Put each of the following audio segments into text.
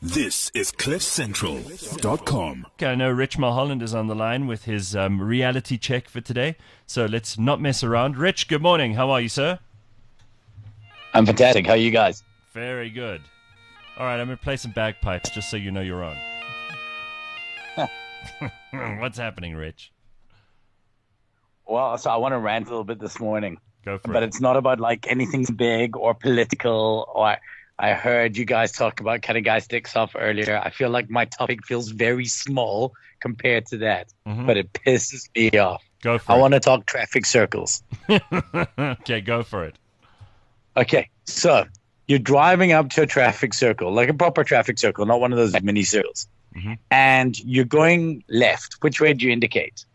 This is CliffCentral.com. Okay, I know Rich Mulholland is on the line with his reality check for today, so let's not mess around. Rich, good morning. How are you, sir? I'm fantastic. How are you guys? Very good. All right, I'm going to play some bagpipes just so you know you're on. What's happening, Rich? Well, so I want to rant a little bit this morning. Go for it. But it's not about like anything big or political. Or I heard you guys talk about cutting guys' dicks off earlier. I feel like my topic feels very small compared to that, but it pisses me off. Go for I it. want to talk traffic circles. Okay, go for it. Okay, so you're driving up to a traffic circle, like a proper traffic circle, not one of those mini circles. And you're going left. Which way do you indicate?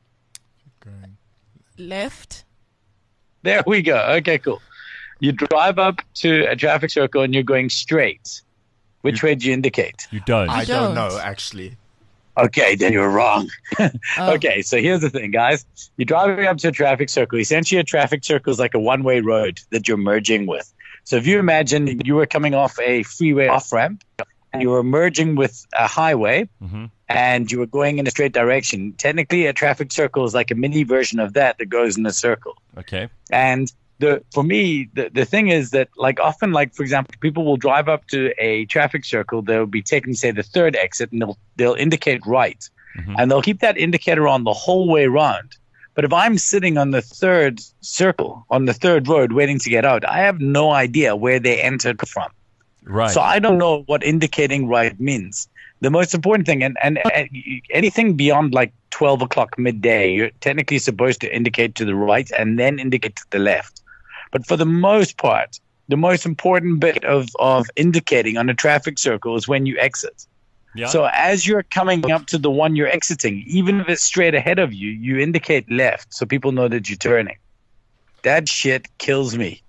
Left. There we go. Okay, cool. You drive up to a traffic circle and you're going straight. Which way do you indicate? You don't. I I don't don't. know, actually. Okay, then you're wrong. Oh. Okay, so here's the thing, guys. You're driving up to a traffic circle. Essentially, a traffic circle is like a one-way road that you're merging with. So if you imagine you were coming off a freeway off-ramp and you were merging with a highway and you were going in a straight direction, technically a traffic circle is like a mini version of that goes in a circle. Okay. And for me, the thing is that, like, often, like, for example, people will drive up to a traffic circle. They'll be taking, say, the third exit, and they'll indicate right. And they'll keep that indicator on the whole way around. But if I'm sitting on the third circle, on the third road, waiting to get out, I have no idea where they entered from. Right. So I don't know what indicating right means. The most important thing, and anything beyond like 12 o'clock midday, you're technically supposed to indicate to the right and then indicate to the left. But for the most part, the most important bit of indicating on a traffic circle is when you exit. Yeah. So as you're coming up to the one you're exiting, even if it's straight ahead of you, you indicate left so people know that you're turning. That shit kills me.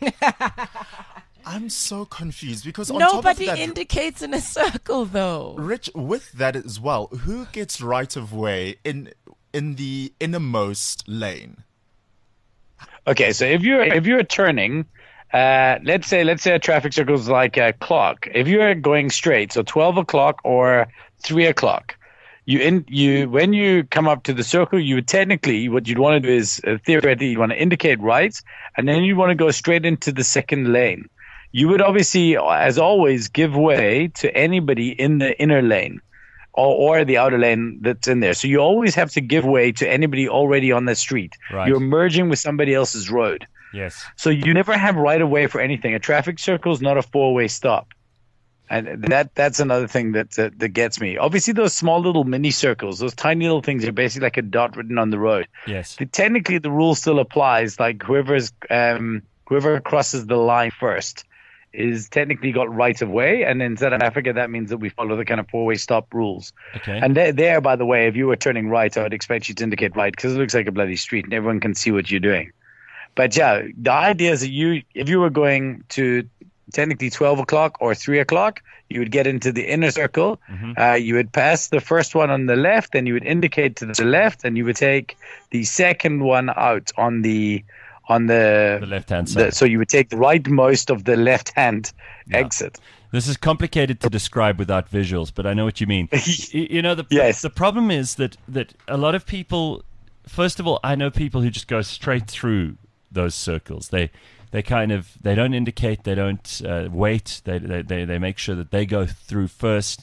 I'm so confused because on top Nobody of that, indicates in a circle, though. Rich, with that as well, who gets right of way in the innermost lane? Okay, so if you're turning, let's say a traffic circle is like a clock. If you're going straight, so 12 o'clock or 3 o'clock, when you come up to the circle, you would technically, what you'd want to do is theoretically you want to indicate right, and then you want to go straight into the second lane. You would obviously, as always, give way to anybody in the inner lane or the outer lane that's in there. So you always have to give way to anybody already on the street. Right. You're merging with somebody else's road. Yes. So you never have right of way for anything. A traffic circle is not a four-way stop. And that's another thing that gets me. Obviously, those small little mini circles, those tiny little things are basically like a dot written on the road. Yes. Technically, the rule still applies. Like whoever crosses the line first is technically got right of way. And in South Africa, that means that we follow the kind of four-way stop rules. Okay. And there, by the way, if you were turning right, I would expect you to indicate right because it looks like a bloody street and everyone can see what you're doing. But yeah, the idea is that if you were going to technically 12 o'clock or 3 o'clock, you would get into the inner circle. You would pass the first one on the left, and you would indicate to the left, and you would take the second one out on the left-hand side. So you would take the rightmost of the left-hand exit. This is complicated to describe without visuals, but I know what you mean. You know, Yes. the problem is that a lot of people, first of all, I know people who just go straight through those circles. They don't indicate, they don't wait. They make sure that they go through first.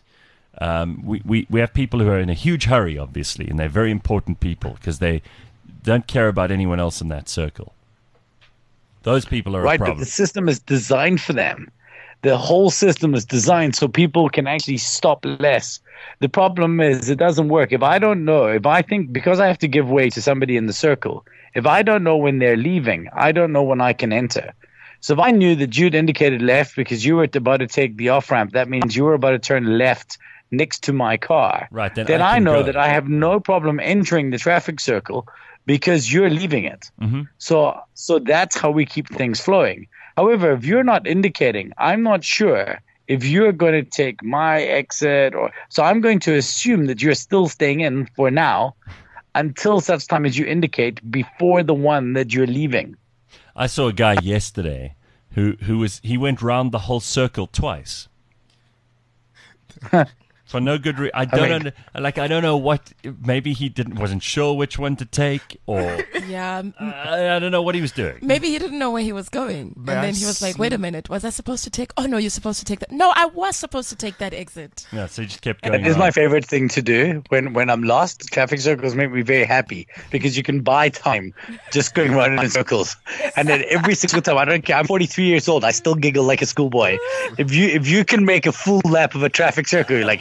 We have people who are in a huge hurry, obviously, and they're very important people because they don't care about anyone else in that circle. Those people are Right, a but problem. the system is designed for them. The whole system is designed so people can actually stop less. The problem is it doesn't work. If I don't know, if I think because I have to give way to somebody in the circle, if I don't know when they're leaving, I don't know when I can enter. So if I knew that you'd indicated left because you were about to take the off-ramp, that means you were about to turn left next to my car. Right, then Then I I can know go. that I have no problem entering the traffic circle because you're leaving it. So that's how we keep things flowing. However, if you're not indicating, I'm not sure if you're going to take my exit so I'm going to assume that you're still staying in for now until such time as you indicate before the one that you're leaving. I saw a guy yesterday who went round the whole circle twice. For no good reason. I don't know what. Maybe he wasn't sure which one to take, or Yeah. I don't know what he was doing. Maybe he didn't know where he was going. May And I then he was like, wait a minute, was I supposed to take? Oh, no, you're supposed to take that. No, I was supposed to take that exit. Yeah, so he just kept going. That is around. my favorite thing to do when I'm lost. Traffic circles make me very happy because you can buy time just going around in circles. And then every single time, I don't care. I'm 43 years old. I still giggle like a schoolboy. If you can make a full lap of a traffic circle, you're like,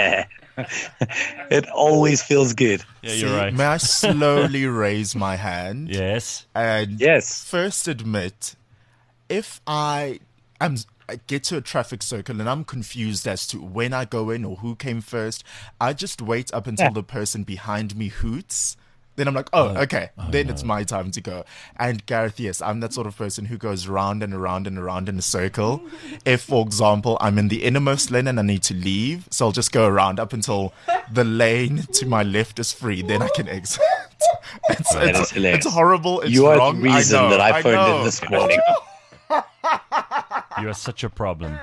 it always feels good. Yeah, you're right. May I slowly raise my hand? Yes. And Yes. first admit, if I get to a traffic circle and I'm confused as to when I go in or who came first, I just wait up until the person behind me hoots. Then I'm like, okay, then it's my time to go. And Gareth, yes, I'm that sort of person who goes round and around and around in a circle. If, for example, I'm in the innermost lane and I need to leave, so I'll just go around up until the lane to my left is free, then I can exit. That is hilarious. It's horrible. It's You are wrong. the reason I know, that I phoned know. in this morning. You are such a problem.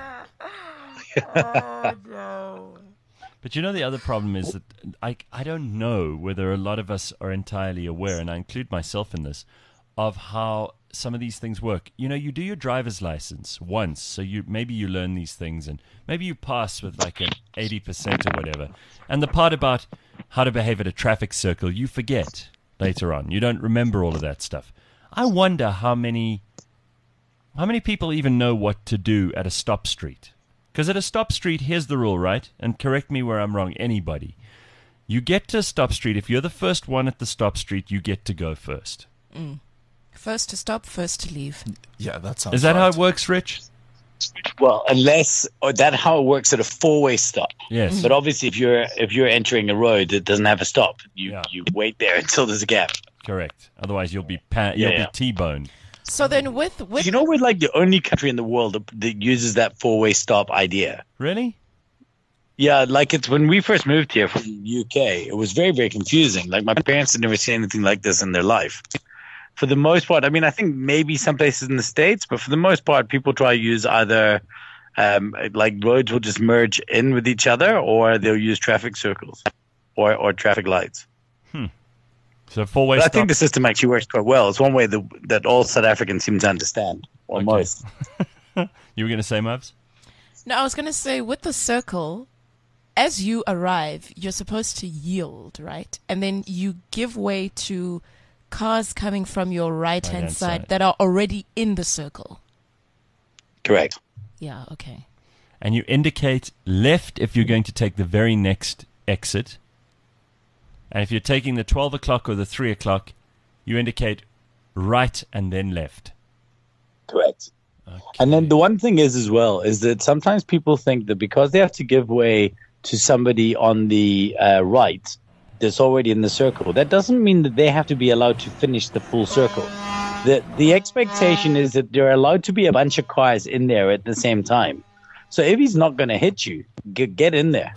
Oh, no. But you know, the other problem is that I don't know whether a lot of us are entirely aware, and I include myself in this, of how some of these things work. You know, you do your driver's license once, so maybe you learn these things, and maybe you pass with like an 80% or whatever. And the part about how to behave at a traffic circle, you forget later on. You don't remember all of that stuff. I wonder how many people even know what to do at a stop street. Because at a stop street, here's the rule, right? And correct me where I'm wrong, anybody. You get to a stop street. If you're the first one at the stop street, you get to go first. First to stop, first to leave. Yeah, that sounds Is that how right. it works, Rich? Well, that's how it works at a four-way stop. Yes. But obviously, if you're entering a road that doesn't have a stop, you Yeah. wait there until there's a gap. Correct. Otherwise, you'll be Yeah. T-boned. So then with You know, we're like the only country in the world that uses that four-way stop idea. Really? Yeah, like it's when we first moved here from the UK, it was very, very confusing. Like my parents had never seen anything like this in their life. For the most part, I mean, I think maybe some places in the States, but for the most part, people try to use either like roads will just merge in with each other, or they'll use traffic circles or traffic lights. So four-way But I stop. think the system actually works quite well. It's one way that all South Africans seem to understand, or Okay. most. You were going to say, Mavs? No, I was going to say with the circle, as you arrive, you're supposed to yield, right? And then you give way to cars coming from your right-hand Right-hand side side. that are already in the circle. Correct. Yeah, okay. And you indicate left if you're going to take the very next exit. And if you're taking the 12 o'clock or the 3 o'clock, you indicate right and then left. Correct. And then the one thing is as well is that sometimes people think that because they have to give way to somebody on the right that's already in the circle, that doesn't mean that they have to be allowed to finish the full circle. The expectation is that there are allowed to be a bunch of cars in there at the same time. So if he's not going to hit you, get in there.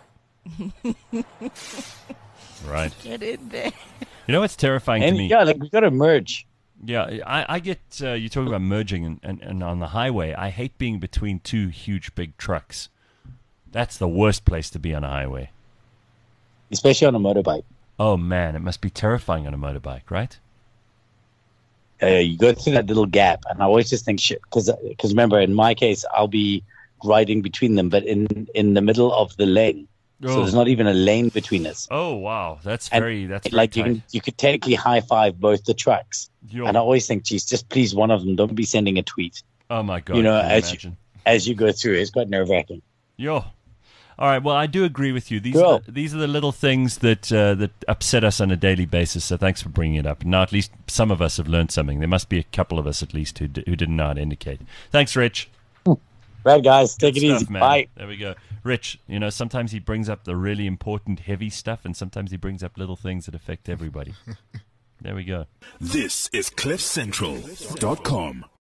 Right. Get in there. You know what's terrifying to And me? yeah, like we got to merge. Yeah, I get you talking about merging and on the highway. I hate being between two huge big trucks. That's the worst place to be on a highway. Especially on a motorbike. Oh man, it must be terrifying on a motorbike, right? You go through that little gap, and I always just think shit. Because remember, in my case, I'll be riding between them, but in the middle of the lane. So Oh. there's not even a lane between us. Oh wow, that's And, very like tight. you could technically high five both the trucks. Yo. And I always think, geez, just please one of them. Don't be sending a tweet Oh my god, you know, can imagine? as you go through. It's quite nerve wracking. Yo. All right. Well, I do agree with you. These Cool. are these are the little things that that upset us on a daily basis. So thanks for bringing it up. Now at least some of us have learned something. There must be a couple of us at least who didn't know how to indicate. Thanks, Rich. Right, guys, take Good it stuff, easy. man. Bye. There we go. Rich, you know, sometimes he brings up the really important, heavy stuff, and sometimes he brings up little things that affect everybody. There we go. This is CliffCentral.com.